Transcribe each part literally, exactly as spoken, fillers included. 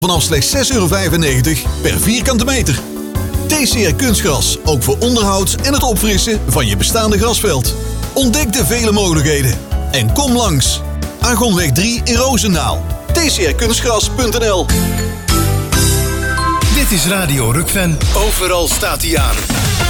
Vanaf slechts zes euro vijfennegentig per vierkante meter. T C R Kunstgras, ook voor onderhoud en het opfrissen van je bestaande grasveld. Ontdek de vele mogelijkheden en kom langs. Argonweg drie in Roosendaal. T C R kunstgras punt n l. Dit is Radio Rukven. Overal staat hij aan.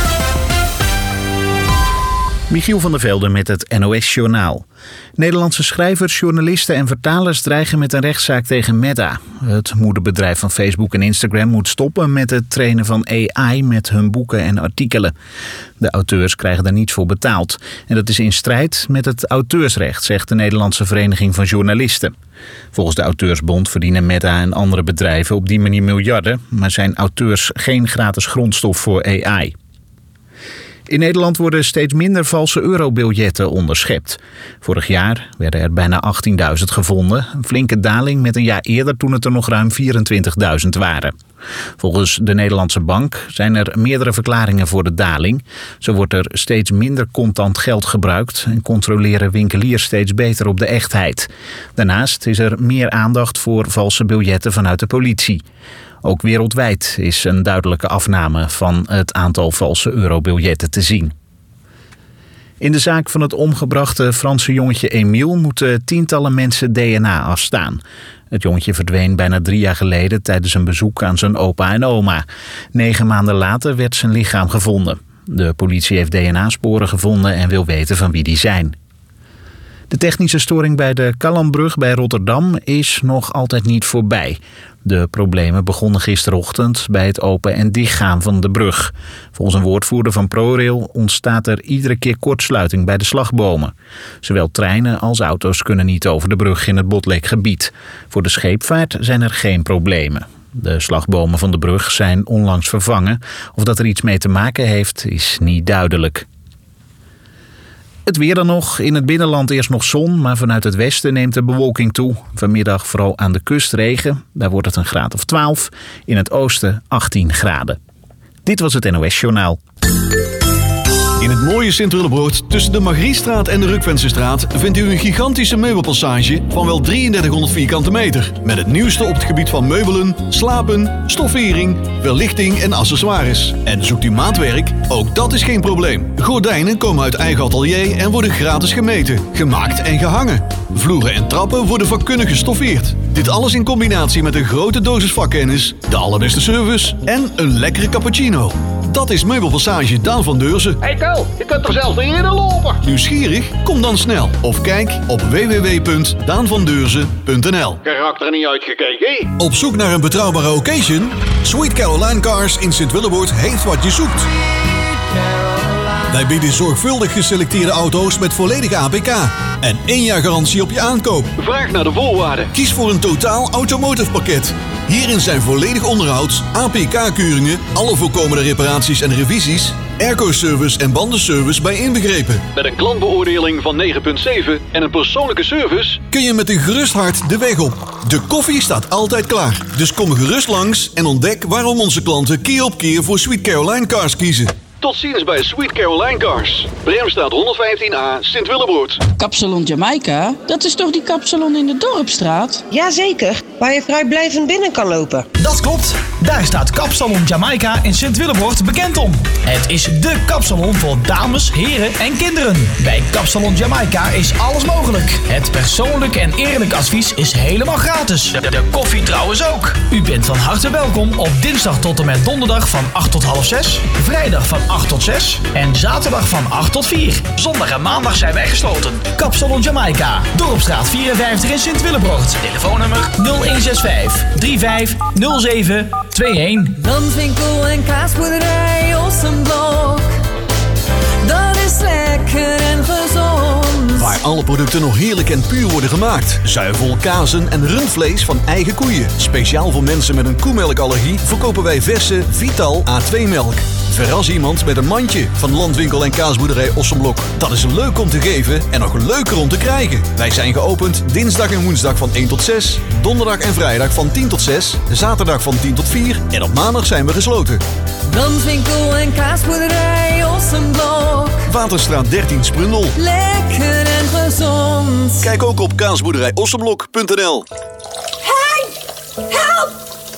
Michiel van der Velde met het N O S-journaal. Nederlandse schrijvers, journalisten en vertalers dreigen met een rechtszaak tegen Meta. Het moederbedrijf van Facebook en Instagram moet stoppen met het trainen van A I met hun boeken en artikelen. De auteurs krijgen daar niets voor betaald. En dat is in strijd met het auteursrecht, zegt de Nederlandse Vereniging van Journalisten. Volgens de Auteursbond verdienen Meta en andere bedrijven op die manier miljarden, maar zijn auteurs geen gratis grondstof voor A I. In Nederland worden steeds minder valse eurobiljetten onderschept. Vorig jaar werden er bijna achttienduizend gevonden. Een flinke daling met een jaar eerder toen het er nog ruim vierentwintigduizend waren. Volgens de Nederlandse Bank zijn er meerdere verklaringen voor de daling. Zo wordt er steeds minder contant geld gebruikt en controleren winkeliers steeds beter op de echtheid. Daarnaast is er meer aandacht voor valse biljetten vanuit de politie. Ook wereldwijd is een duidelijke afname van het aantal valse eurobiljetten te zien. In de zaak van het omgebrachte Franse jongetje Emile moeten tientallen mensen D N A afstaan. Het jongetje verdween bijna drie jaar geleden tijdens een bezoek aan zijn opa en oma. Negen maanden later werd zijn lichaam gevonden. De politie heeft D N A-sporen gevonden en wil weten van wie die zijn. De technische storing bij de Kallandbrug bij Rotterdam is nog altijd niet voorbij. De problemen begonnen gisterochtend bij het open- en dichtgaan van de brug. Volgens een woordvoerder van ProRail ontstaat er iedere keer kortsluiting bij de slagbomen. Zowel treinen als auto's kunnen niet over de brug in het Botlekgebied. Voor de scheepvaart zijn er geen problemen. De slagbomen van de brug zijn onlangs vervangen. Of dat er iets mee te maken heeft, is niet duidelijk. Het weer dan nog. In het binnenland eerst nog zon, maar vanuit het westen neemt de bewolking toe. Vanmiddag vooral aan de kust regen. Daar wordt het een graad of twaalf. In het oosten achttien graden. Dit was het N O S-journaal. In het mooie Sint-Willebroord tussen de Margriestraat en de Rukvensestraat vindt u een gigantische meubelpassage van wel drieëndertighonderd vierkante meter. Met het nieuwste op het gebied van meubelen, slapen, stoffering, verlichting en accessoires. En zoekt u maatwerk? Ook dat is geen probleem. Gordijnen komen uit eigen atelier en worden gratis gemeten, gemaakt en gehangen. Vloeren en trappen worden vakkundig gestoffeerd. Dit alles in combinatie met een grote dosis vakkennis, de allerbeste service en een lekkere cappuccino. Dat is Meubelpassage Daan van Deurzen. Hey Tel, je kunt er zelfs niet in lopen. Nieuwsgierig? Kom dan snel. Of kijk op w w w punt daan van deurzen punt n l. Je raakt er niet uitgekeken. Op zoek naar een betrouwbare occasion? Sweet Caroline Cars in Sint-Willebroord heeft wat je zoekt. Wij bieden zorgvuldig geselecteerde auto's met volledige A P K. En één jaar garantie op je aankoop. Vraag naar de voorwaarden. Kies voor een totaal automotive pakket. Hierin zijn volledig onderhoud, A P K-keuringen, alle voorkomende reparaties en revisies, airco-service en bandenservice bij inbegrepen. Met een klantbeoordeling van negen komma zeven en een persoonlijke service Kun je met een gerust hart de weg op. De koffie staat altijd klaar. Dus kom gerust langs en ontdek waarom onze klanten keer op keer voor Sweet Caroline Cars kiezen. Tot ziens bij Sweet Caroline Cars. Bremstraat honderdvijftien A, Sint-Willebroord. Kapsalon Jamaica? Dat is toch die kapsalon in de Dorpstraat? Jazeker, waar je vrijblijvend binnen kan lopen. Dat klopt. Daar staat Kapsalon Jamaica in Sint-Willebroord bekend om. Het is dé kapsalon voor dames, heren en kinderen. Bij Kapsalon Jamaica is alles mogelijk. Het persoonlijk en eerlijk advies is helemaal gratis. De, de koffie trouwens ook. U bent van harte welkom op dinsdag tot en met donderdag van acht tot half zes. Vrijdag van acht tot zes. En zaterdag van acht tot vier. Zondag en maandag zijn wij gesloten. Kapsalon Jamaica. Dorpstraat vierenvijftig in Sint-Willebroord. Telefoonnummer nul een zes vijf drie vijf nul zeven twee een. Landwinkel en kaasboerderij Ossenblok. Dat is lekker en gezond. Waar alle producten nog heerlijk en puur worden gemaakt. Zuivel, kazen en rundvlees van eigen koeien. Speciaal voor mensen met een koemelkallergie verkopen wij verse Vital A twee melk. Verras iemand met een mandje van Landwinkel en kaasboerderij Ossenblok. Dat is leuk om te geven en nog leuker om te krijgen. Wij zijn geopend dinsdag en woensdag van één tot zes. Donderdag en vrijdag van tien tot zes. Zaterdag van tien tot vier. En op maandag zijn we gesloten. Landwinkel en kaasboerderij Ossenblok. Waterstraat dertien Sprundel. Lekker en gezond. Kijk ook op kaasboerderij ossenblok punt n l. Hey! Help!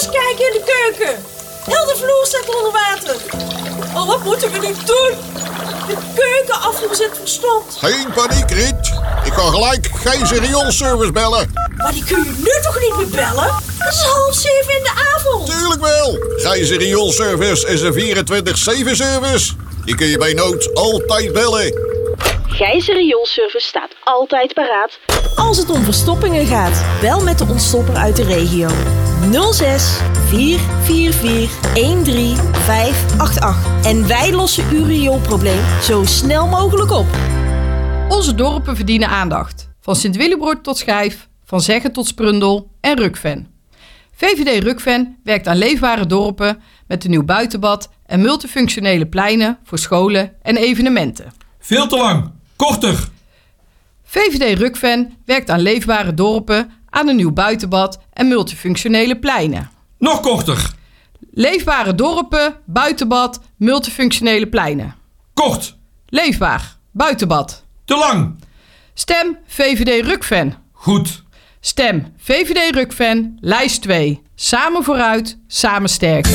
eens kijken in de keuken. Heel de vloer staat onder water. Oh, wat moeten we nu doen? De keukenafvoer zit verstompt. Geen paniek, Riet. Ik ga gelijk Gijzer rioolservice bellen. Maar die kun je nu toch niet meer bellen? Het is half zeven in de avond. Tuurlijk wel. Gijzer rioolservice is een vierentwintig zeven service. Die kun je bij nood altijd bellen. Gijzer rioolservice staat altijd paraat. Als het om verstoppingen gaat, bel met de ontstopper uit de regio. nul zes vier vier vier een drie vijf acht acht. En wij lossen uw rioolprobleem zo snel mogelijk op. Onze dorpen verdienen aandacht. Van Sint-Willebroord tot Schijf, van Zeggen tot Sprundel en Rukven. V V D Rukven werkt aan leefbare dorpen met een nieuw buitenbad en multifunctionele pleinen voor scholen en evenementen. Veel te lang. Korter. V V D Rukven werkt aan leefbare dorpen, aan een nieuw buitenbad en multifunctionele pleinen. Nog korter. Leefbare dorpen, buitenbad, multifunctionele pleinen. Kort. Leefbaar. Buitenbad. Te lang. Stem V V D Rukven. Goed. Stem V V D Rukven, lijst twee. Samen vooruit, samen sterker.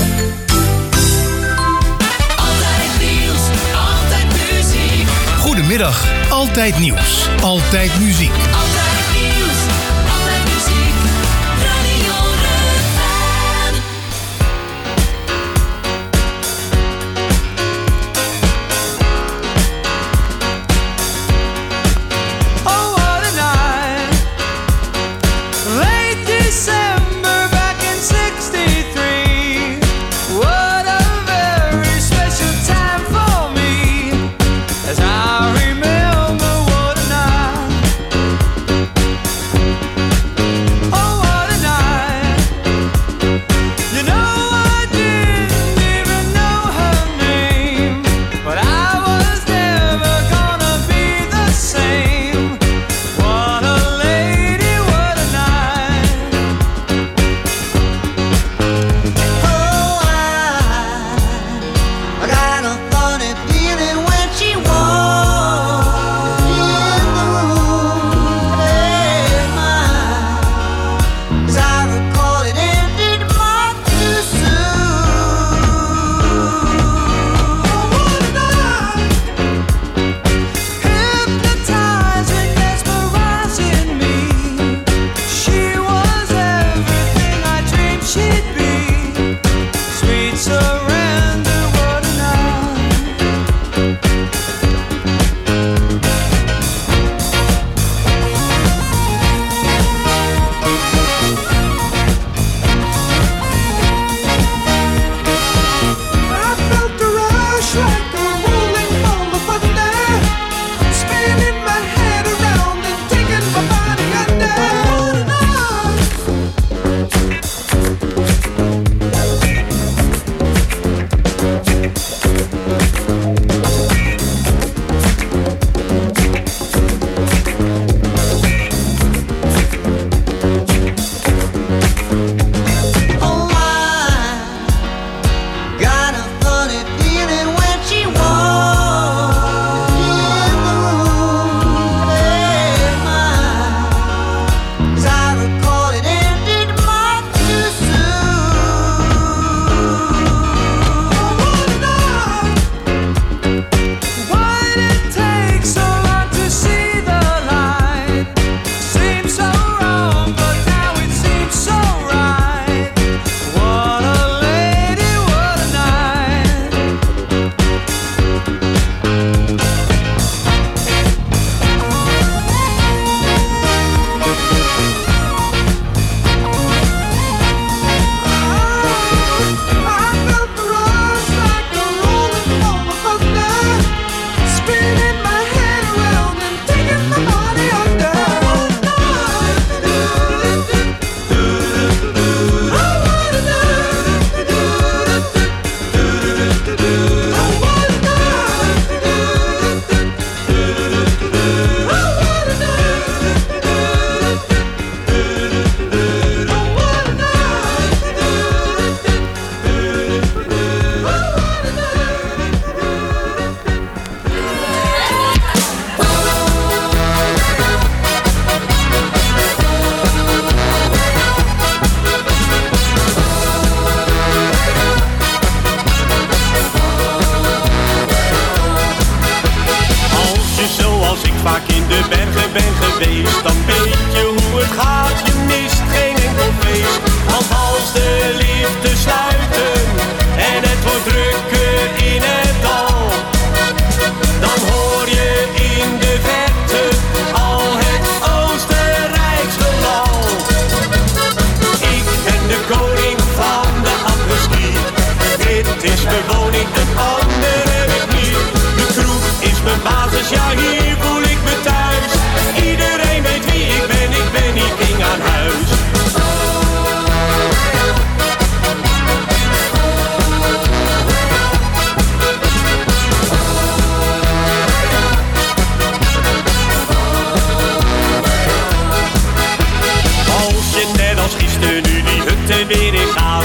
Altijd nieuws, altijd muziek. Goedemiddag, altijd nieuws, altijd muziek. Altijd nieuws, altijd muziek. Radio Rukven. Oh, what a night. Late December back in sixty-three. What a very special time for me. As I remember what a night.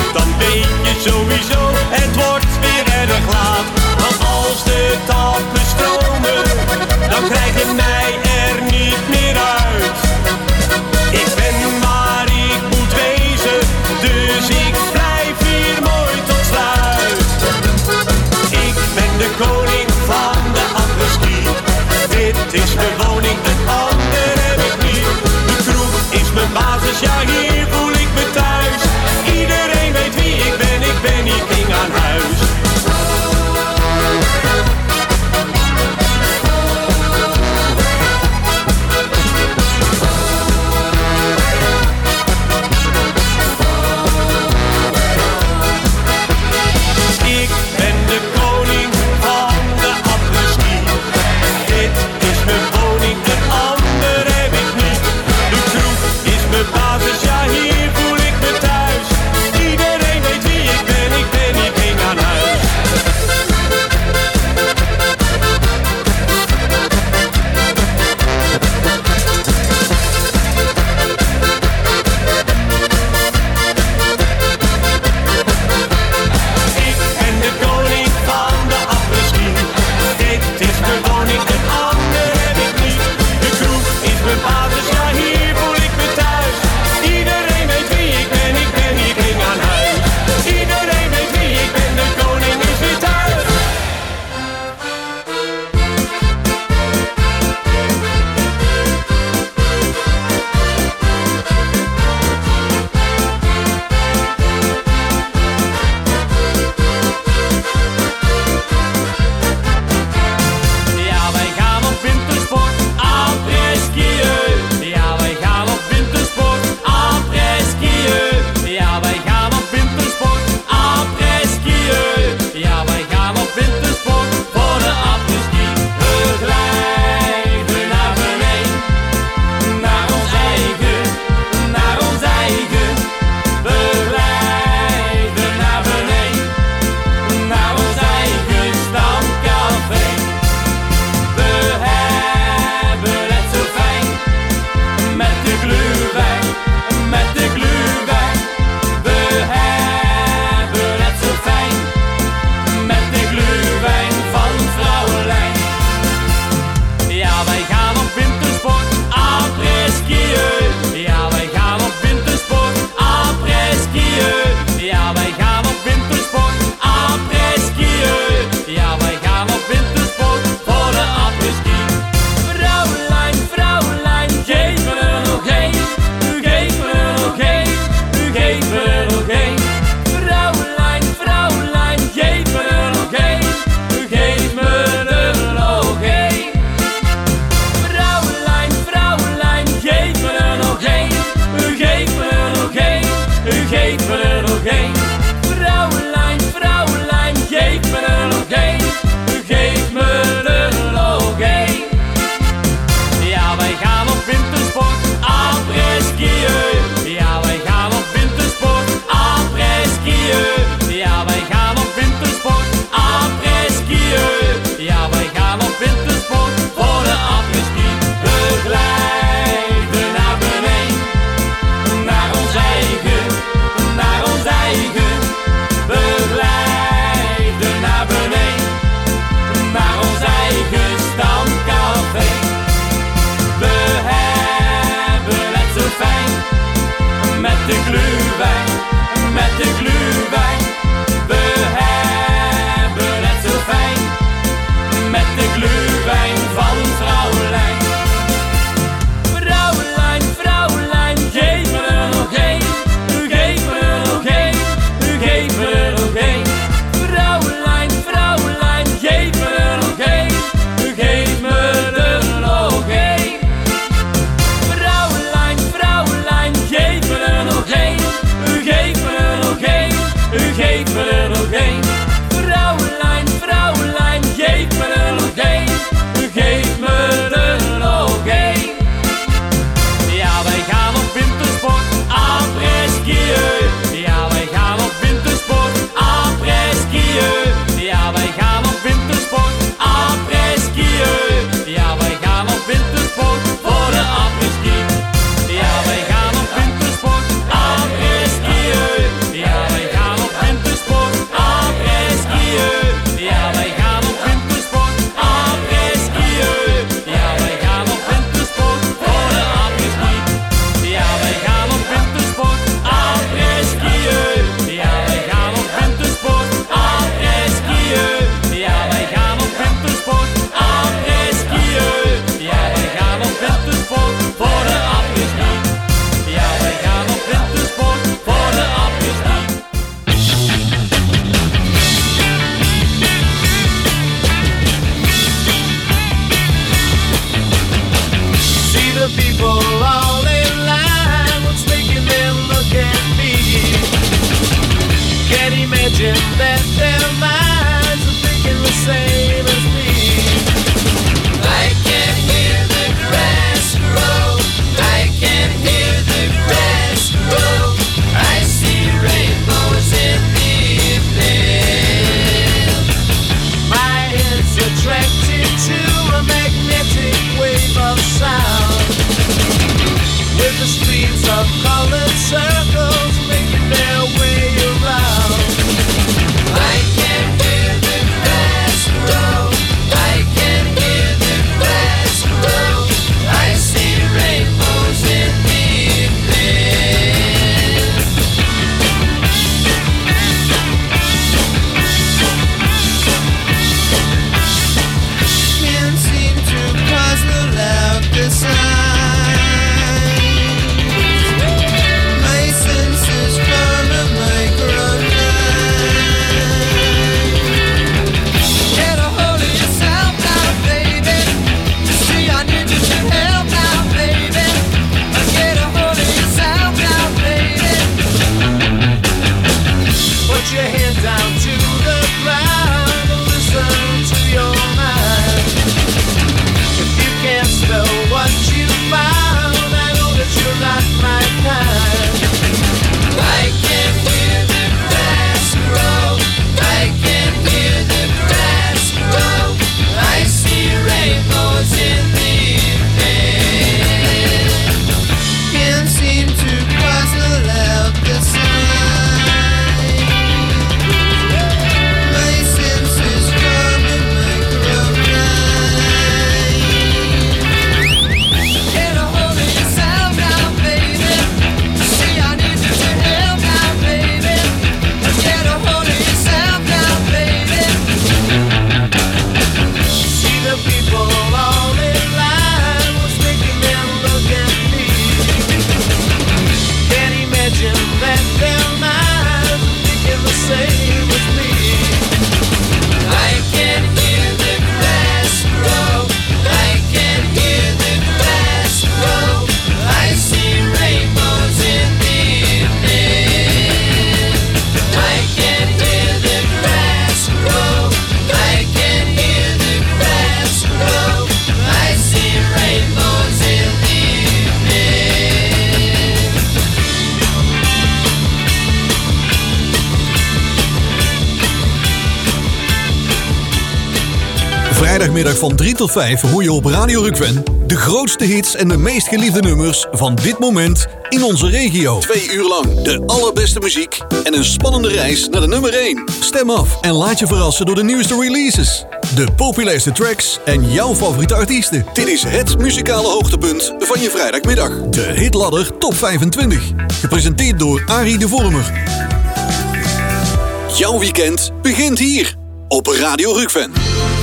dan weet je sowieso, het wordt weer erg laat. Want als de tappen stromen, dan krijg je mij er niet meer uit. Ik ben waar ik moet wezen, dus ik blijf hier mooi tot sluit. Ik ben de koning van de apres-ski. Dit is mijn woning, een ander heb ik niet. De kroeg is mijn basis, ja hier voel ik me thuis. Iedereen weet wie ik ben, ik ben hier king aan huis. Ik ben de koning van de apres-ski. Dit is mijn woning, een ander heb ik niet. De kroeg is mijn basis, ja hier voel ik me thuis. Iedereen weet wie ik ben, ik ben hier king aan huis. Ik ben de koning van de apres-ski. Dit is mijn woning, een ander heb ik niet. De kroeg is mijn basis, ja hier voel ik me thuis. Iedereen weet wie ik ben, ik ben hier king aan huis. Iedereen weet wie ik ben, de koning is weer thuis. Ja, wij gaan op wintersport, après-skiën. Ja, wij gaan op wintersport, après-skiën. Ja, wij gaan op wintersport, après-skiën. Ja, wij gaan op wintersport voor de après-ski. We glijden naar beneden, naar ons eigen, naar ons eigen. We glijden naar beneden, naar ons eigen stamcafé. We hebben het zo fijn, met de glühwein, met de glühwein. We hebben het zo fijn, met de glühwein van Vrouwenlijn. Ja, wij gaan op wintersport, après-skiën. Ja, wij gaan op wintersport, après-skiën. Ja, wij gaan op wintersport, après-skiën. Ja, wij gaan op wintersport voor de après-ski. Vrouwenlijn, Vrouwenlijn, geef me er nog één. U geeft me er nog één. U geeft me er nog één. Vrouwenlijn, Vrouwenlijn, geef me er nog één. U geeft me er nog één. Vrouwenlijn, Vrouwenlijn, geef me er nog één. U geeft me er nog één. U geeft me er nog één. Vrouwenlijn, Vrouwenlijn, geef me er nog één. U geeft me er nog één. Ja, wij gaan op wintersport, après-skiën. Ja, wij gaan op wintersport, après-skiën. Ja, wij gaan op wintersport, après-skiën. Ja, wij gaan op wintersport voor de après-ski. We glijden naar beneden, naar ons eigen, naar ons eigen. We glijden naar beneden, naar ons eigen stamcafé. We hebben het zo fijn, met de glühwein, met de glühwein. We hebben het zo fijn, met de glühwein van Vrouwenlijn. Vrouwenlijn, Vrouwenlijn, geef me er nog één. U geeft me er nog één. U geeft me er nog één. Vrouwenlijn, Vrouwenlijn, geef me er nog één. U geeft me er nog één. Vrouwenlijn, Vrouwenlijn, geef me er nog één. U geeft me er nog één. U geeft me er nog één. Vrouwenlijn, Vrouwenlijn, geef me er nog één. U geeft me er nog één. Ja, wij gaan op wintersport, après-skiën. Ja, wij gaan op wintersport, après-skiën. Ja, wij gaan op wintersport, après-skiën. Ja, wij gaan op wintersport voor de après-ski. Ja, wij gaan op wintersport, après-skiën. Ja, wij gaan imagine that their minds are thinking the same as me. I can hear the grass grow. I can hear the grass grow. I see rainbows in the evening. My head's attracted to a magnetic wave of sound, with the streams of colored circles making their way around. I can hear the grass grow. I can hear the grass grow. I see rainbows in the evening. Can't seem to puzzle out the sign. My senses from a microphone. Get a hold of yourself now, baby. You see, I need you to help now, baby. Get a hold of yourself now, baby. Put your head down to the ground and listen to your mind. If you can't spell what you found, I know that you're not my kind. I can hear the grass grow. I can hear the grass grow. I see rainbows in the evening. Can't seem to puzzle out the sign. My senses from a microphone. Get a hold of yourself now, baby. See, I need you to help now, baby. Get a hold of yourself now, baby. See the people all in line, what's making them look at me? Can't imagine that their minds are thinking the same as me. I can hear the grass grow. I can hear the grass grow. I see rainbows in the evening. I can hear the grass grow. I can hear the grass grow. I see rainbows in the evening. Vrijdagmiddag van drie tot vijf hoor je op Radio Rukven de grootste hits en de meest geliefde nummers van dit moment in onze regio. Twee uur lang de allerbeste muziek en een spannende reis naar de nummer één. Stem af en laat je verrassen door de nieuwste releases, de populairste tracks en jouw favoriete artiesten. Dit is het muzikale hoogtepunt van je vrijdagmiddag. De Hitladder Top vijfentwintig. Gepresenteerd door Arie de Vormer. Jouw weekend begint hier op Radio Rukven.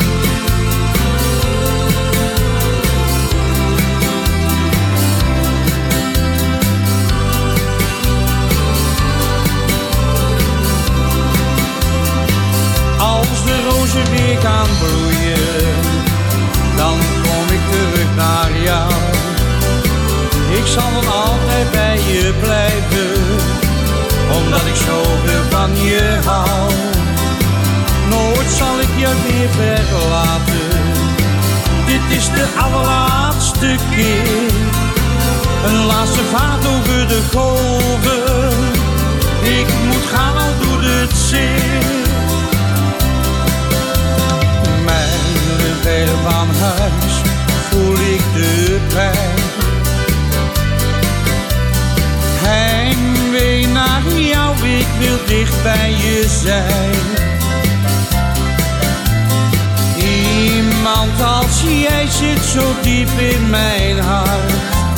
Als de rozen weer gaan bloeien, dan kom ik terug naar jou. Ik zal dan altijd bij je blijven, omdat ik zoveel van je hou. Nooit zal ik je meer verlaten, dit is de allerlaatste keer. Een laatste vaart over de golven, ik moet gaan al doet het zeer. Mijlen ver van huis voel ik de pijn. Heimwee naar jou, ik wil dicht bij je zijn. Iemand als jij zit zo diep in mijn hart.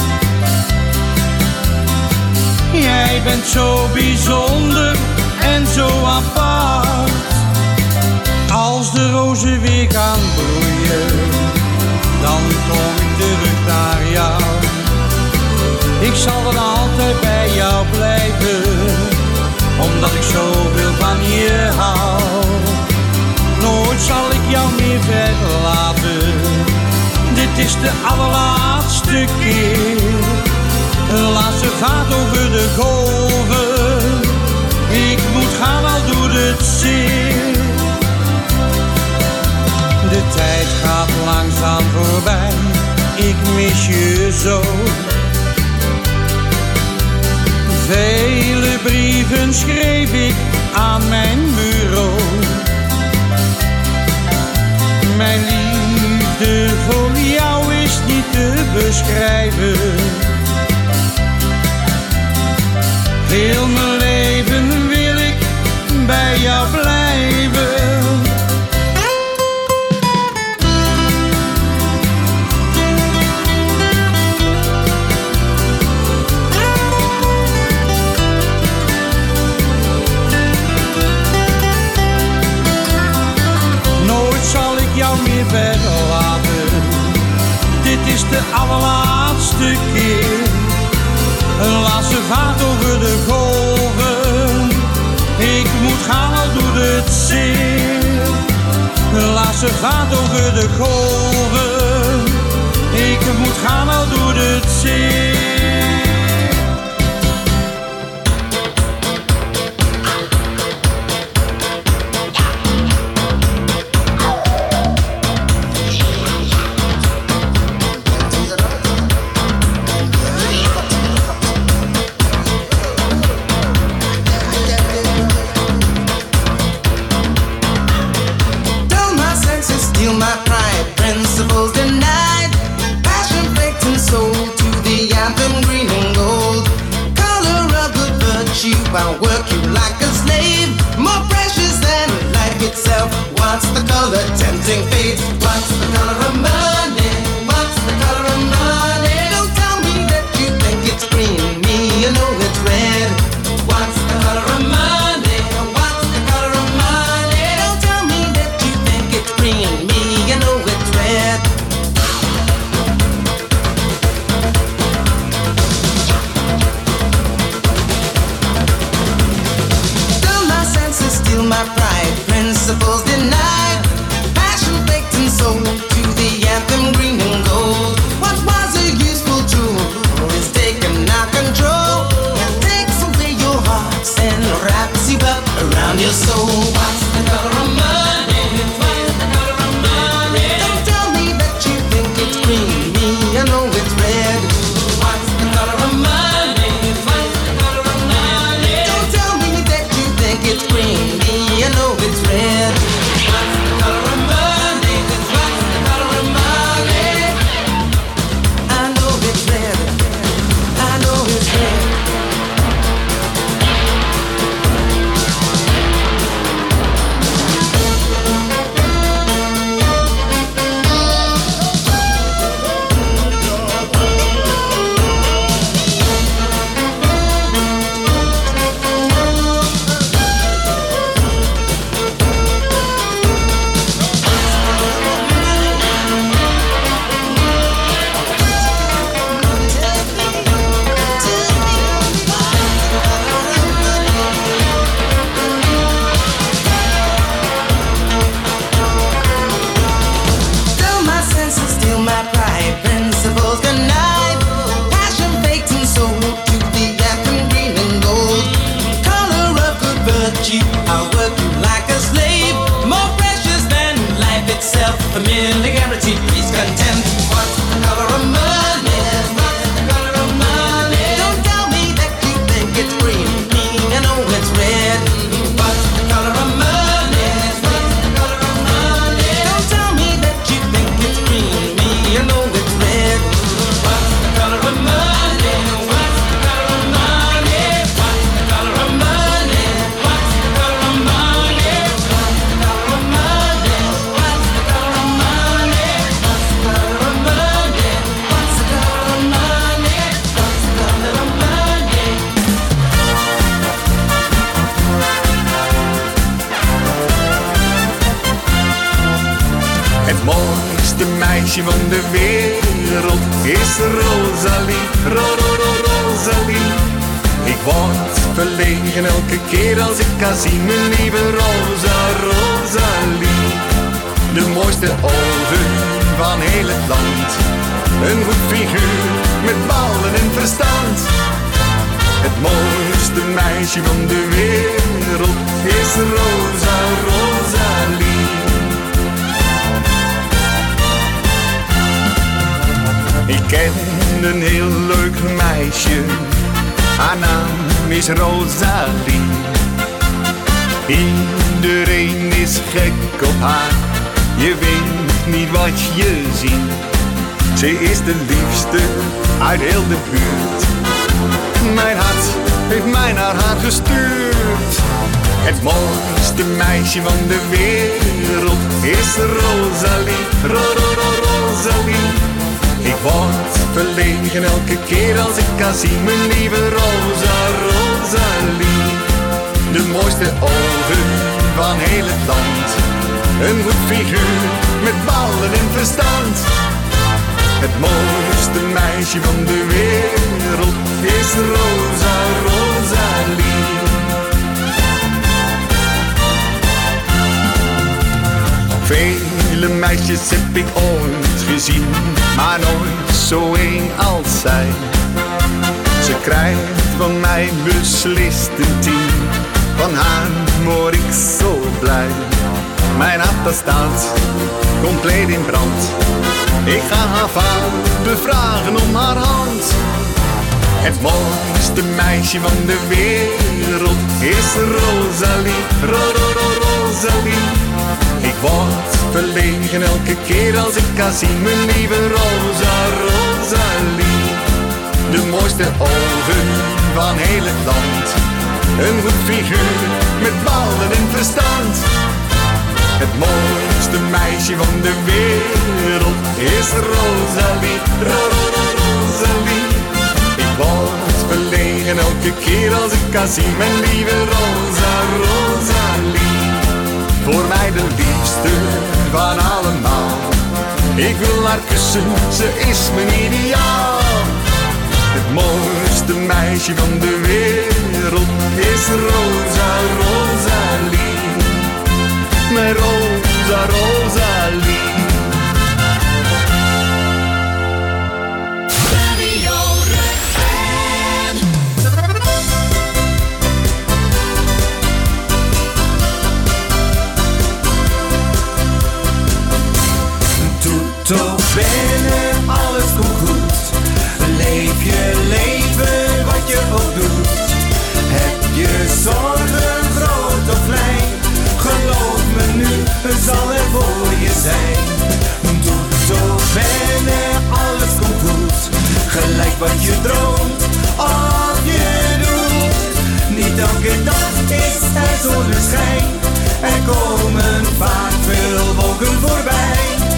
Jij bent zo bijzonder en zo apart. Als de rozen weer gaan bloeien, dan kom ik terug naar jou. Ik zal dan altijd bij jou blijven, omdat ik zoveel van je hou. Nooit zal ik jou meer verlaten, dit is de allerlaatste keer. Een laatste vaart over de golven, ik moet gaan al doet het tijd gaat langzaam voorbij, ik mis je zo. Vele brieven schreef ik aan mijn bureau. Mijn liefde voor jou is niet te beschrijven. Heel mijn leven wil ik bij jou blijven. Nooit zal ik jou meer verlaten. Dit is de allerlaatste keer. Een laatste vaart over de golven. Ik moet gaan, al doet het zeer. Een laatste vaart over de golven. Ik moet gaan, al doet het zeer. I'll work you like a slave, more precious than life itself. What's the color? Tempting fate. What's the color of money? What's the color of money? Don't tell me that you think it's green, me you know it's red. What's the color of money? What's the color of money? Don't tell me that you think it's green, me you know it's red. My pride, principles denied, passion baked and sold to the anthem green and gold. What was a useful tool is taken our control. It takes away your hearts and wraps you up around your soul. What's the color of money? What's the color of money? Don't tell me that you think it's green, me I know it's red. What's the color of money? What's the color of money? Don't tell me that you think it's green. You know it's red. What's the color of money? What's the color of money? I know it's red. I know it's red. Familiarity breeds contempt. What's the color of money? What's the color of money? Don't tell me that you think it's green, me I know it's red. What's the color of money? What's the color of money? Don't tell me that you think it's green, me I know it's red. What's the color of money? What's the color of money? What's the color of money? What's the color of money? What's the color of money? What's the color of money? Het mooiste meisje van de wereld is Rosalie, ro, ro, ro, Rosalie. Ik word verlegen elke keer als ik haar zie, mijn lieve Rosa, Rosalie. De mooiste ogen van heel het land, een goed figuur met ballen en verstand. Het mooiste meisje van de wereld is Rosa, Rosalie. ken een heel leuk meisje, haar naam is Rosalie. Iedereen is gek op haar, je weet niet wat je ziet. Ze is de liefste uit heel de buurt. Mijn hart heeft mij naar haar gestuurd. Het mooiste meisje van de wereld is Rosalie, Ro-ro-ro Rosalie. Ik word verlegen elke keer als ik haar zie, mijn lieve Rosa, Rosalie. De mooiste ogen van heel het land, een goed figuur met ballen en verstand. Het mooiste meisje van de wereld is Rosa, Rosalie. Vele meisjes heb ik ooit gezien, maar nooit zo een als zij. Ze krijgt van mij beslist een tien, van haar word ik zo blij. Mijn hart staat compleet in brand. Ik ga haar vader vragen om haar hand. Het mooiste meisje van de wereld is Rosalie, Ro-ro-ro Rosalie. Ik word verlegen elke keer als ik haar zie, mijn lieve Rosa, Rosalie. De mooiste ogen van heel het land, een goed figuur met ballen en verstand. Het mooiste meisje van de wereld is Rosalie, Ro-ro-ro Rosalie. Ik word verlegen elke keer als ik haar zie, mijn lieve Rosa, Rosalie. Voor mij de liefste van allemaal, ik wil haar kussen, ze is mijn ideaal. Het mooiste meisje van de wereld is Rosa, Rosalie. Mijn Rosa, Rosalie. Radio Rukven. Toeto binnen, alles komt goed. Leef je leven wat je ook doet. Heb je zorgen groot of klein, geloof me nu, het zal er voor je zijn. Toeto binnen, alles komt goed. Gelijk wat je droomt, of je doet. Niet elke dag is er zonneschijn, er komen vaak veel wolken voorbij.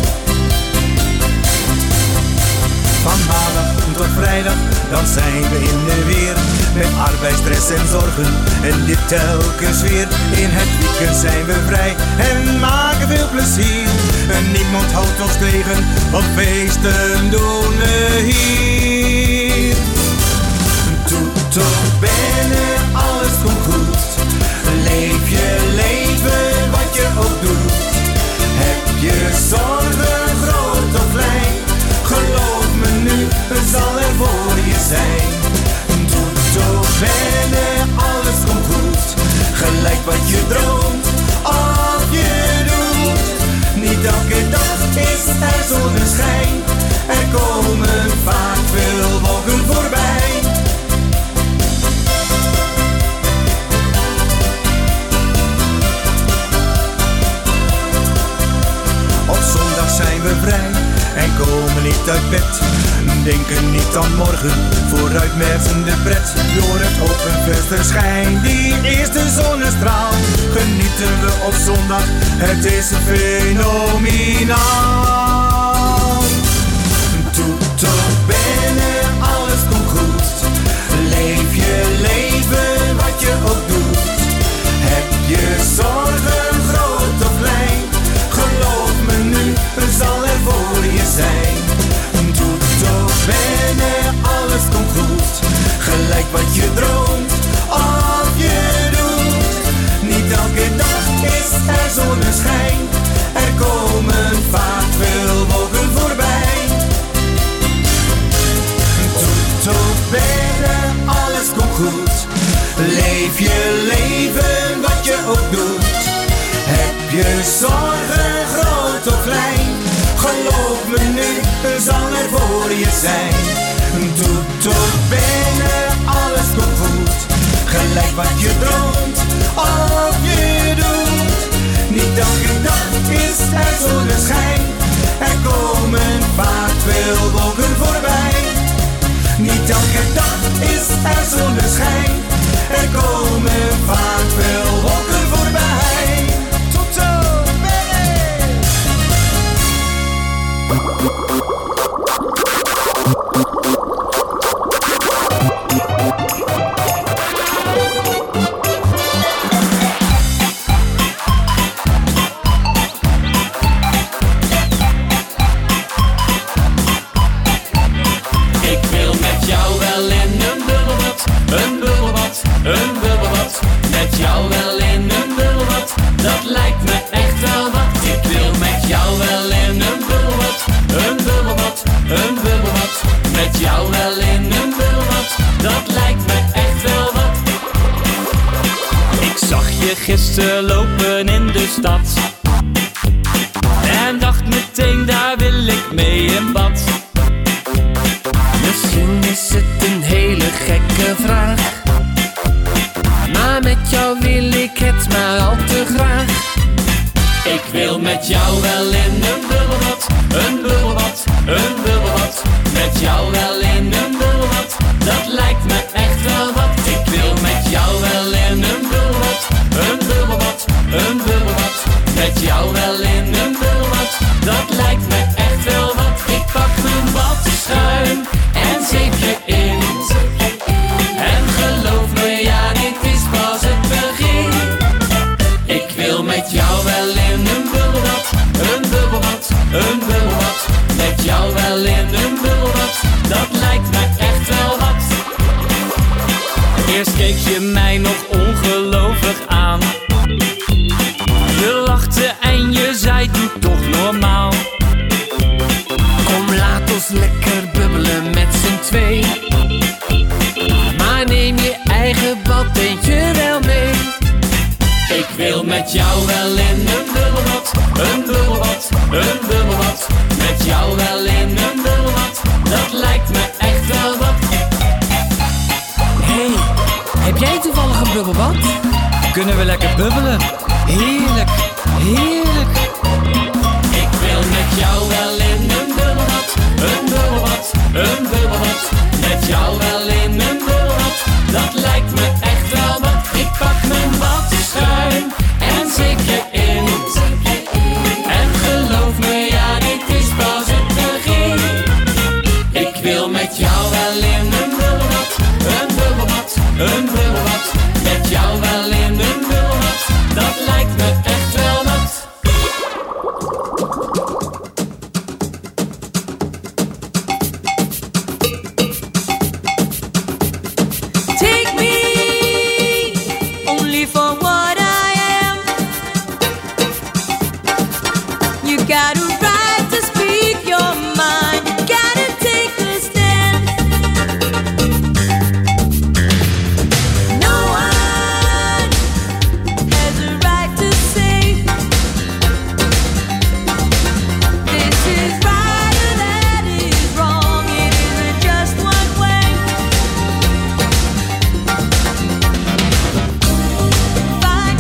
Van maandag tot vrijdag, dan zijn we in de weer. Met arbeidsstress en zorgen, en dit telkens weer. In het weekend zijn we vrij en maken veel plezier. En niemand houdt ons tegen, want feesten doen we hier. Toeto binnen, alles komt goed. Leef je leven wat je ook doet. Heb je zorgen groot of klein, geloof me nu, het zal er voor je zijn. Toeto binnen, alles komt goed. Gelijk wat je droomt, of je doet. Niet elke dag is er zonneschijn, er komen vaak veel wolken voorbij. Op zondag zijn we vrij en komen niet uit bed. Denken niet aan morgen, vooruit merken de pret. Door het open venster schijnt die eerste zonnestraal. Genieten we op zondag, het is fenomenaal. Toeto binnen, alles komt goed. Leef je leven wat je ook doet. Heb je zorgen groot of klein, geloof me nu, het zal er voor je zijn. Toeto binnen, alles komt goed. Gelijk wat je droomt, of je doet. Niet elke dag is er zonneschijn, er komen vaak veel wolken voorbij. Toeto binnen, alles komt goed. Leef je leven wat je ook doet. Heb je zorgen groot of klein, geloof me nu, er zal er voor je zijn. weet wat je droomt of je doet. Niet elke dag is er zonneschijn, er komen vaak veel wolken voorbij. Niet elke dag is er zonneschijn, er komen vaak veel wolken voorbij. Tot zo, een bubbelbad, een bubbelbad, met jou wel in een bubbelbad, dat lijkt me echt wel wat. Ik wil met jou wel in een bubbelbad, een bubbelbad, een bubbelbad, met jou wel in een bubbelbad, dat lijkt me echt wel wat. Ik zag je gisteren lopen in de stad en dacht meteen, daar wil ik mee in bad. Misschien is het een hele gekke vraag, maar met jou wil ik het maar al te graag. Ik wil met jou wel in een bubbelbad, een bubbelbad, een bubbelbad, met jou wel in een bubbelbad, dat lijkt me echt wel wat. Ik wil met jou wel in een bubbelbad, een bubbelbad, een bubbelbad, met jou wel in een bubbelbad, dat lijkt me echt wel wat. Ik pak mijn badschuim en zeep je in, en geloof me, ja, dit is pas het begin. Ik wil met jou wel in een bubbelbad, een bubbelbad, een bubbelbad, met jou wel in een bubbelbad, dat lijkt me echt wel wat. Eerst keek je mij nog ongelovig aan, je lachte en je zei, doe toch normaal. Kom, laat ons lekker bubbelen met z'n twee, maar neem je eigen badbeentje wel mee. Ik wil met jou wel in een bubbelbad, een bubbelbad, een bubbelbad, met jou wel in een bubbelbad, dat lijkt me echt wel wat. Hey, heb jij toevallig een bubbelbad? Kunnen we lekker bubbelen? Heerlijk, heerlijk. Ik wil met jou wel in een bubbelbad, een bubbelbad, een bubbelbad, met jou wel in een bubbelbad, dat lijkt me echt wel wat. Ik pak mijn badschuim en zeep je in, en geloof me, ja, dit is pas het begin. Ik wil met jou wel in een bubbelbad, een bubbelbad, een bubbelbad, met jou wel in een bubbelbad, dat lijkt me echt wel wat. Take me only for what I am. You got a right to speak your mind. You gotta take a stand. No one has a right to say this is right or that is wrong. It isn't just one way. Fight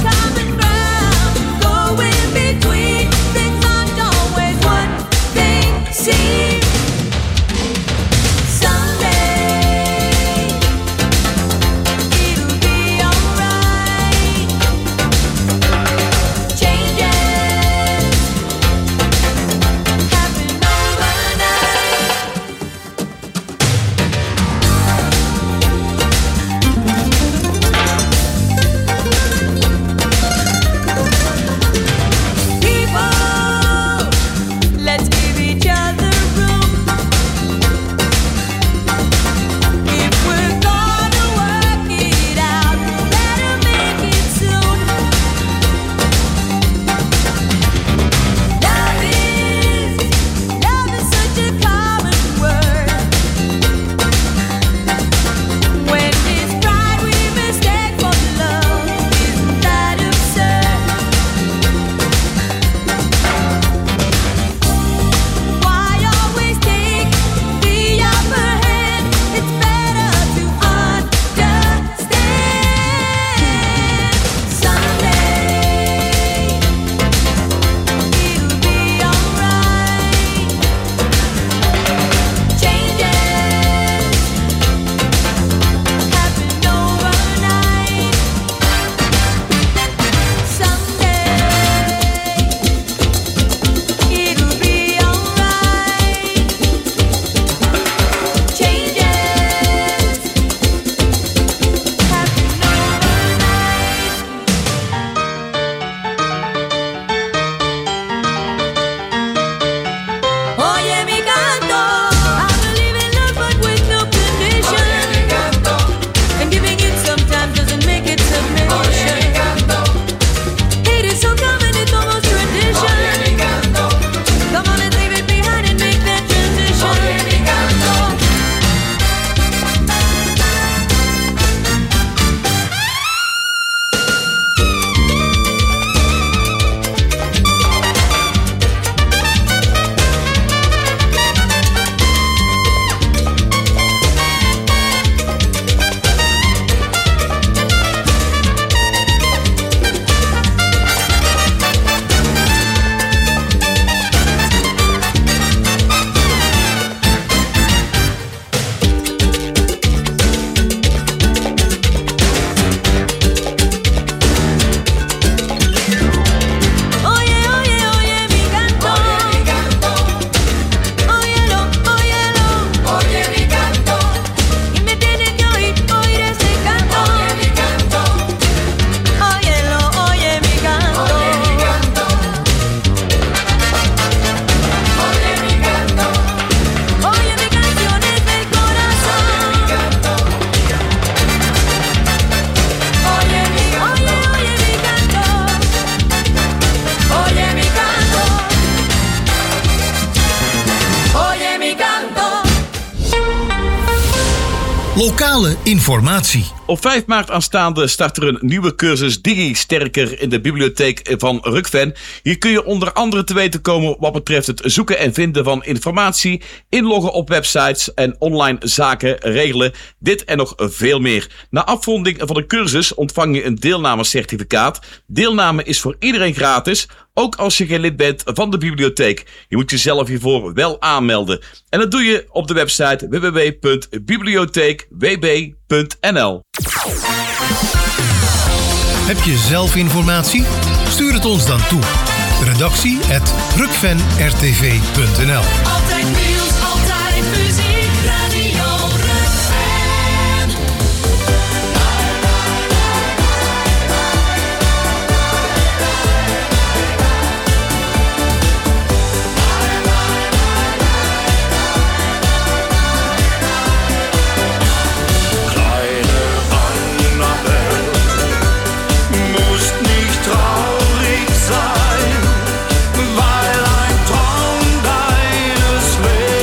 Lokale informatie. Op vijf maart aanstaande start er een nieuwe cursus Digi Sterker in de bibliotheek van Rukven. Hier kun je onder andere te weten komen wat betreft het zoeken en vinden van informatie, inloggen op websites en online zaken regelen. Dit en nog veel meer. Na afronding van de cursus ontvang je een deelnamecertificaat. Deelname is voor iedereen gratis, ook als je geen lid bent van de bibliotheek. Je moet jezelf hiervoor wel aanmelden. En dat doe je op de website w w w punt bibliotheek w b punt n l. Heb je zelf informatie? Stuur het ons dan toe. Redactie at rukven r t v punt n l. Altijd nieuws, altijd muziek, Radio Rukven. Kleine Annabel, musst nicht traurig sein, weil ein Traum deines Lebens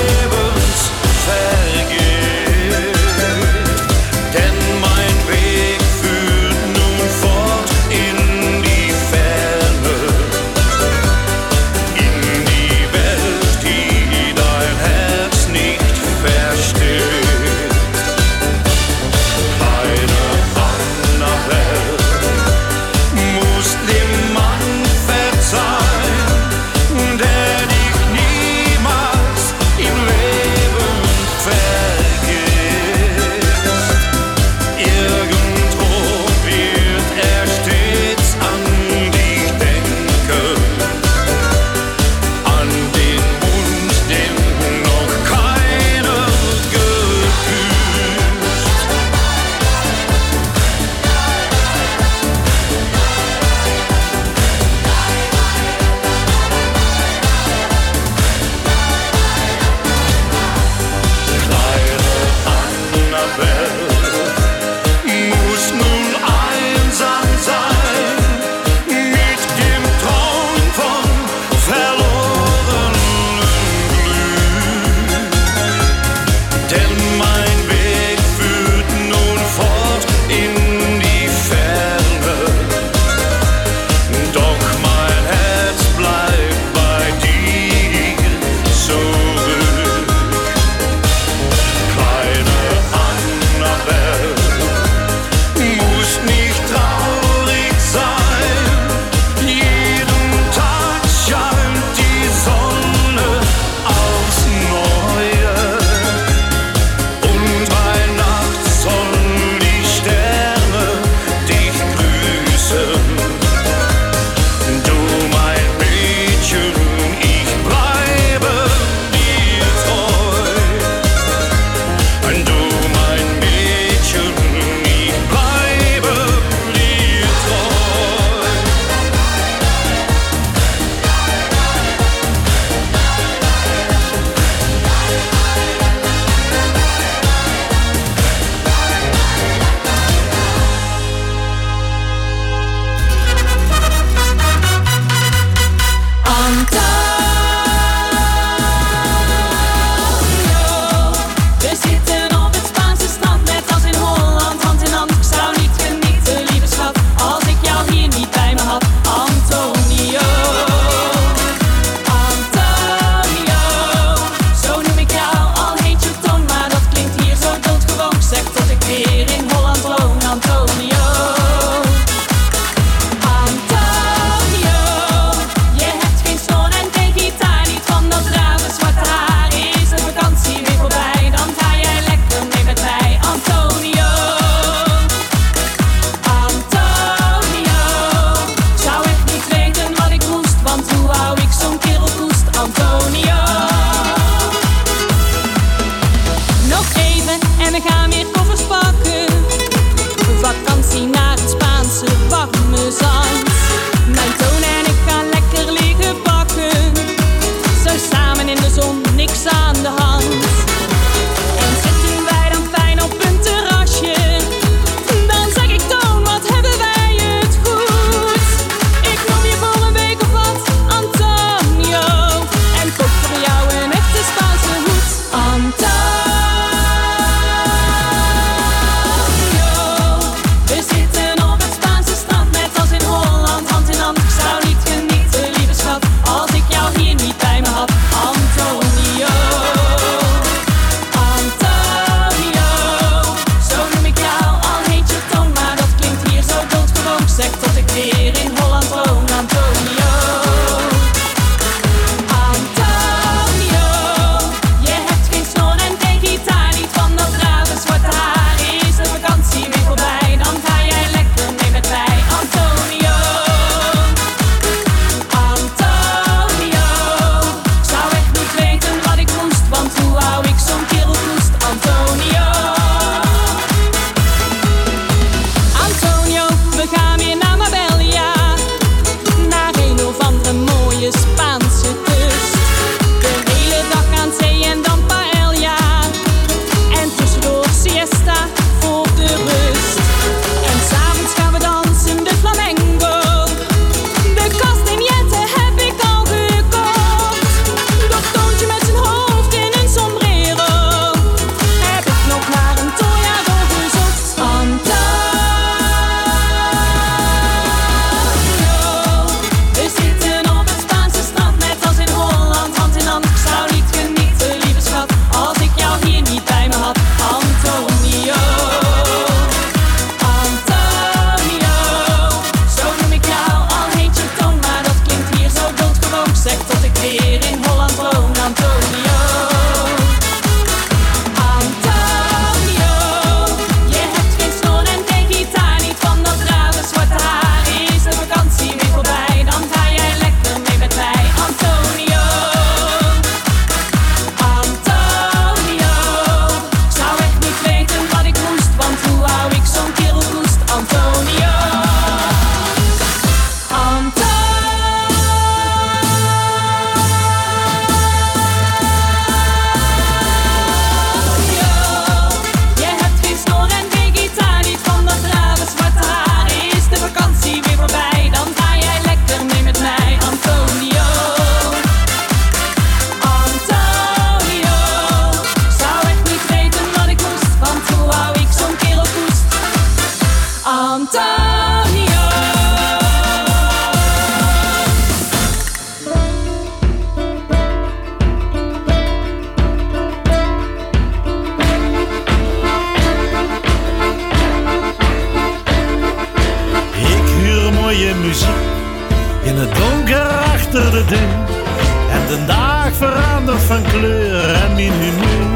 in het donker achter de deur. En de dag verandert van kleur en min humeur.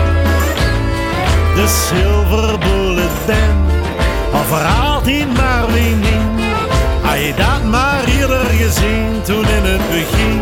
De Silver Bullet Band, al verhaalt hij maar wie niet. Had je dat maar eerder gezien toen in het begin.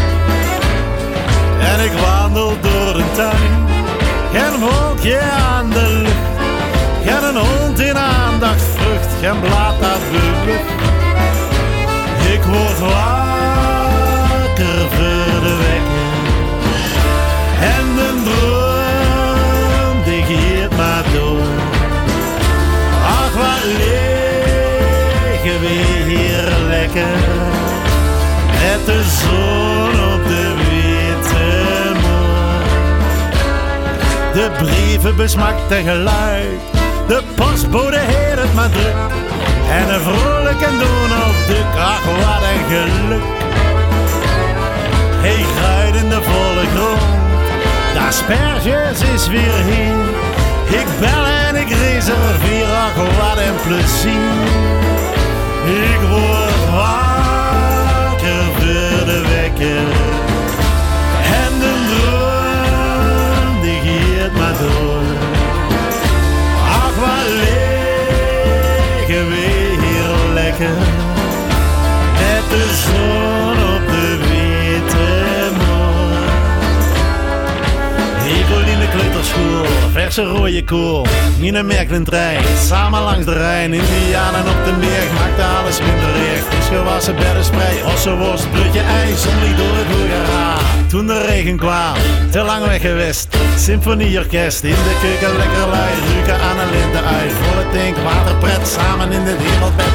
En ik wandel door de tuin, geen wolkje aan de lucht. Geen hond in aandacht vlucht, geen blad dat beweegt. Ik word wakker voor de wekker. En de droom die gaat maar door. Ach, wat liggen we hier lekker. Met de zon op de witte moor. De brievenbus maakt een geluid. De postbode heet het maar druk. En een vrolijk en Donald Duck, ach wat een geluk. Hij gruit in de volle grond, de asperges is weer hier. Ik bel en ik reserveer, ach wat een plezier. Ik word wakker voor de wekker. En de droom die gaat maar door. Ach wat liggen we hier lekker. Met de zon op de witte moor. Ik wil in de kleuterschool, verse rode kool. In een Märklentrein, samen langs de Rijn. Indianen op de meer, maakte alles minder recht. Visgewassen beddensprei, ossenworst, blutje ijs. Zonlicht door het Hoogera. Toen de regen kwam, te lang weg geweest. Symfonieorkest in de keuken, lekker lui. Ruiken aan een lente uit, volle tank, waterpret. Samen in het hemelbed.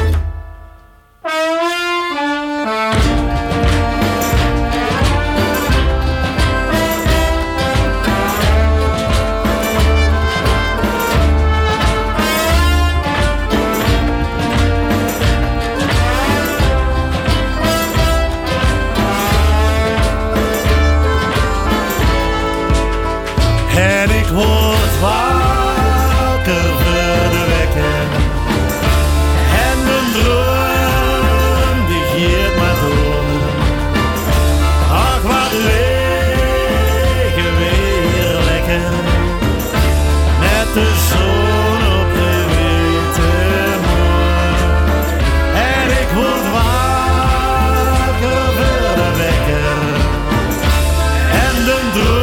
En ik word wakker voor de wekker. En mijn droom die gaat maar door. Ach wat liggen we hier lekker. Met de zon op de witte moor. En ik word wakker voor de wekker. En de droom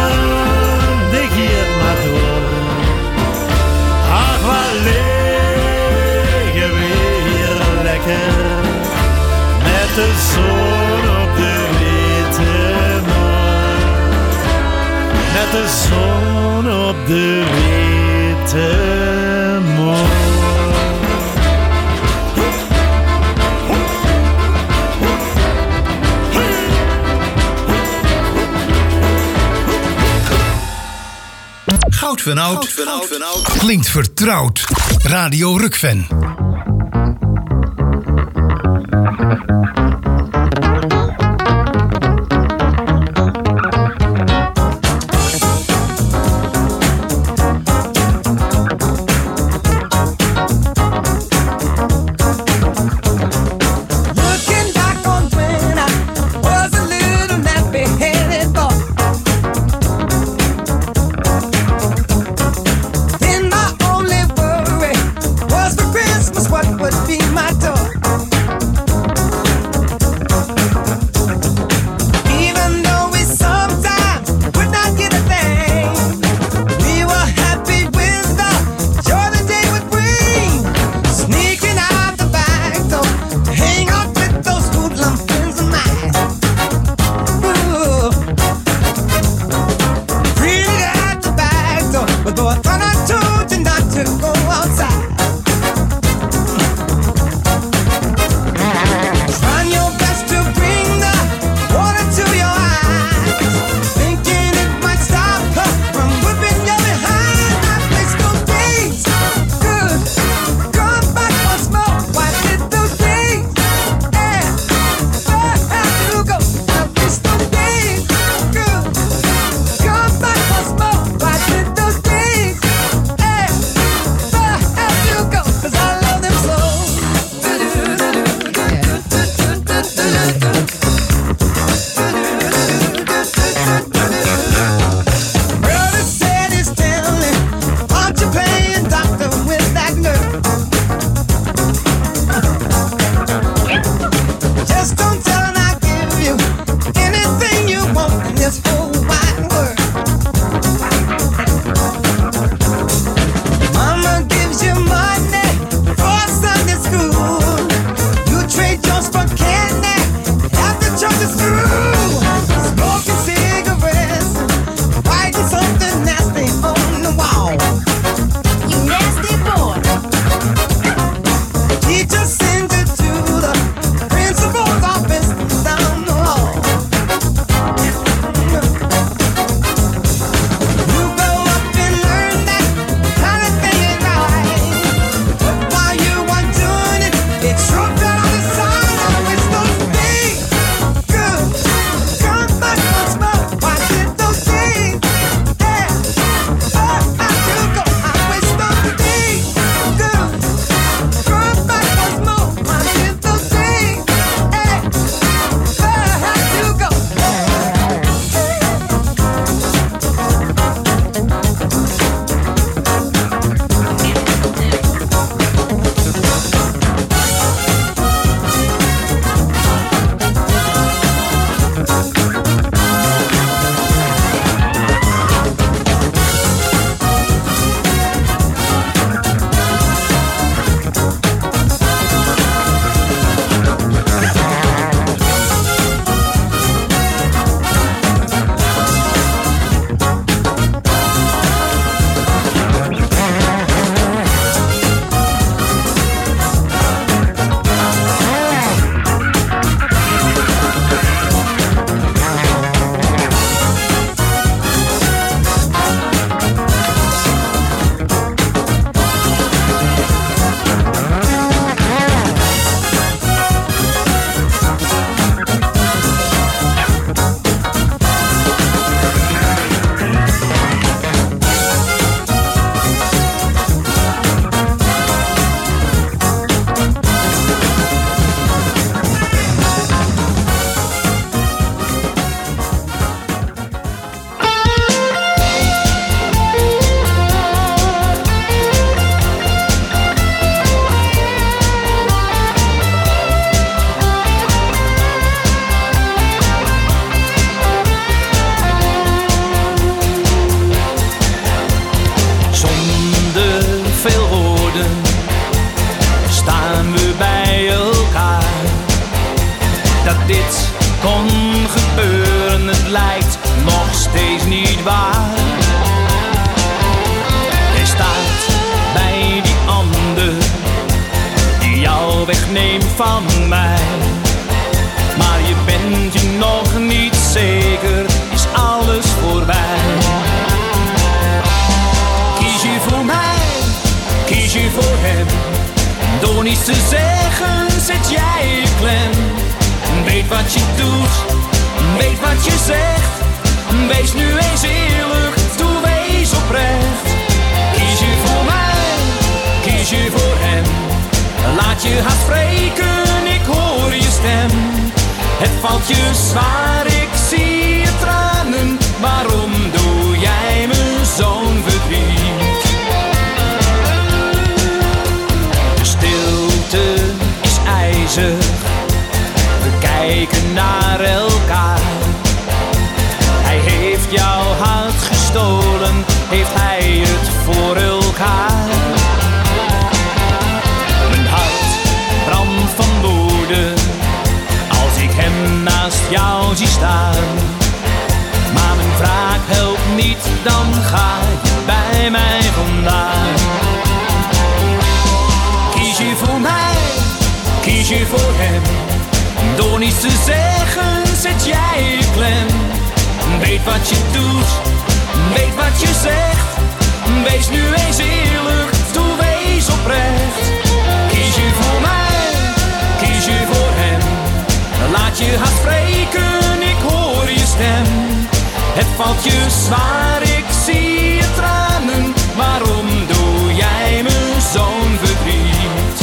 met de zon op de witte moor. Met de zon op de witte moor. Goud van Oud klinkt vertrouwd. Radio Rukven. Christmas dit kon gebeuren, het lijkt nog steeds niet waar. Jij staat bij die ander die jou wegneemt van mij. Maar je bent je nog niet zeker, is alles voorbij. Kies je voor mij, kies je voor hem. Door niets te zeggen zet jij je klem. Weet wat je doet, weet wat je zegt. Wees nu eens eerlijk, doe wees oprecht. Kies je voor mij, kies je voor hem. Laat je hart spreken, ik hoor je stem. Het valt je zwaar, ik zie je tranen. Waarom doe jij me zo'n verdriet? De stilte is ijzig. We kijken naar elkaar. Hij heeft jouw hart gestolen. Heeft hij het voor elkaar? Mijn hart brandt van woede als ik hem naast jou zie staan. Maar mijn wraak helpt niet, dan ga je bij mij vandaan. Kies je voor mij, kies je voor hem. Door niets te zeggen zet jij je klem. Weet wat je doet, weet wat je zegt. Wees nu eens eerlijk, doe wees oprecht. Kies je voor mij, kies je voor hem. Laat je hart spreken, ik hoor je stem. Het valt je zwaar, ik zie je tranen. Waarom doe jij me zo'n verdriet?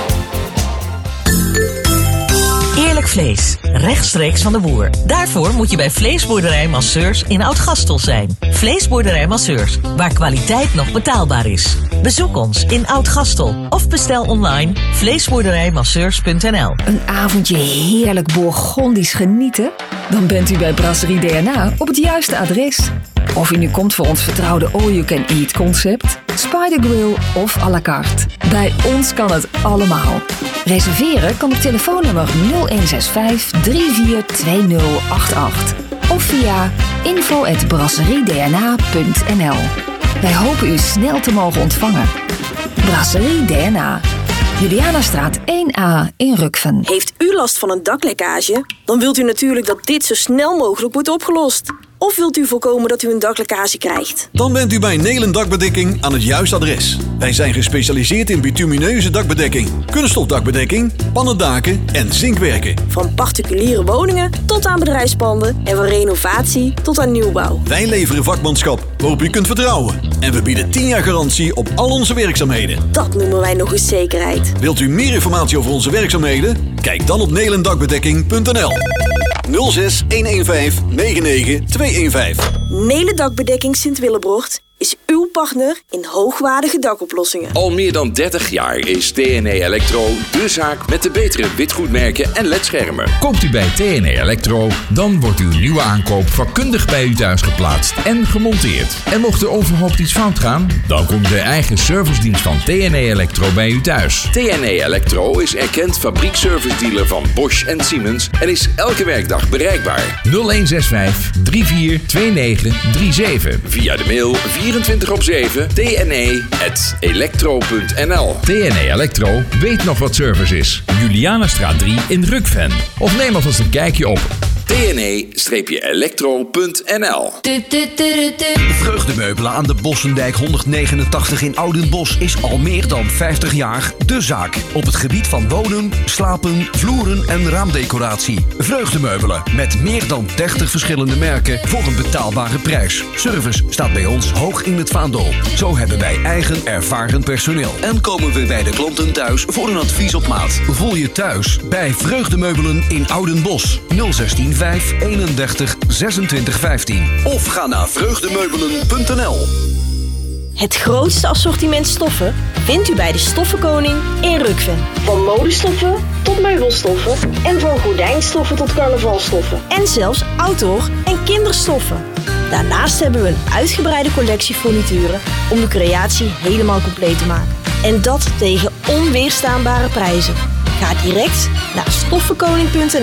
Eerlijk vlees, rechtstreeks van de boer. Daarvoor moet je bij Vleesboerderij Masseurs in Oud-Gastel zijn. Vleesboerderij Masseurs, waar kwaliteit nog betaalbaar is. Bezoek ons in Oud-Gastel of bestel online vleesboerderijmasseurs punt n l. Een avondje heerlijk Bourgondisch genieten? Dan bent u bij Brasserie D N A op het juiste adres. Of u nu komt voor ons vertrouwde all-you-can-eat concept, Spider Grill of à la carte. Bij ons kan het allemaal. Reserveren kan op telefoonnummer nul een zes vijf drie vier twee nul acht acht of via info at brasserie d n a punt n l. Wij hopen u snel te mogen ontvangen. Brasserie D N A, Julianastraat één A in Rukven. Heeft u last van een daklekkage? Dan wilt u natuurlijk dat dit zo snel mogelijk wordt opgelost. Of wilt u voorkomen dat u een daklekkage krijgt? Dan bent u bij Nelen Dakbedekking aan het juiste adres. Wij zijn gespecialiseerd in bitumineuze dakbedekking, kunststofdakbedekking, pannendaken en zinkwerken. Van particuliere woningen tot aan bedrijfspanden en van renovatie tot aan nieuwbouw. Wij leveren vakmanschap waarop u kunt vertrouwen. En we bieden tien jaar garantie op al onze werkzaamheden. Dat noemen wij nog eens zekerheid. Wilt u meer informatie over onze werkzaamheden? Kijk dan op nelendakbedekking punt n l. nul zes een een vijf negen negen twee een vijf. Nelen Dakbedekking Sint-Willebrocht is uw partner in hoogwaardige dakoplossingen. Al meer dan dertig jaar is T N E Electro de zaak met de betere witgoedmerken en ledschermen. Koopt u bij T N E Electro, dan wordt uw nieuwe aankoop vakkundig bij u thuis geplaatst en gemonteerd. En mocht er onverhoopt iets fout gaan, dan komt de eigen servicedienst van T N E Electro bij u thuis. T N E Electro is erkend fabriekservice-dealer van Bosch en Siemens en is elke werkdag bereikbaar. nul een zes vijf drie vier twee negen drie zeven. Via de mail vierentwintig op zeven t n e at electro punt n l. T N E Electro weet nog wat service is. Julianastraat drie in Rukven. Of neem alvast een kijkje op t n e electro punt n l. Vreugdemeubelen aan de Bossendijk honderdnegenentachtig in Oudenbosch is al meer dan vijftig jaar de zaak. Op het gebied van wonen, slapen, vloeren en raamdecoratie. Vreugdemeubelen met meer dan dertig verschillende merken voor een betaalbare prijs. Service staat bij ons hoog in het vaandel. Zo hebben wij eigen ervaren personeel. En komen we bij de klanten thuis voor een advies op maat. Voel je thuis bij Vreugdemeubelen in Oudenbosch. nul zestien vijf eenendertig zesentwintig vijftien. Of ga naar vreugdemeubelen punt n l. Het grootste assortiment stoffen vindt u bij de Stoffenkoning in Rukven. Van modestoffen tot meubelstoffen en van gordijnstoffen tot carnavalstoffen. En zelfs outdoor en kinderstoffen. Daarnaast hebben we een uitgebreide collectie furnituren om de creatie helemaal compleet te maken. En dat tegen onweerstaanbare prijzen. Ga direct naar stoffenkoning punt n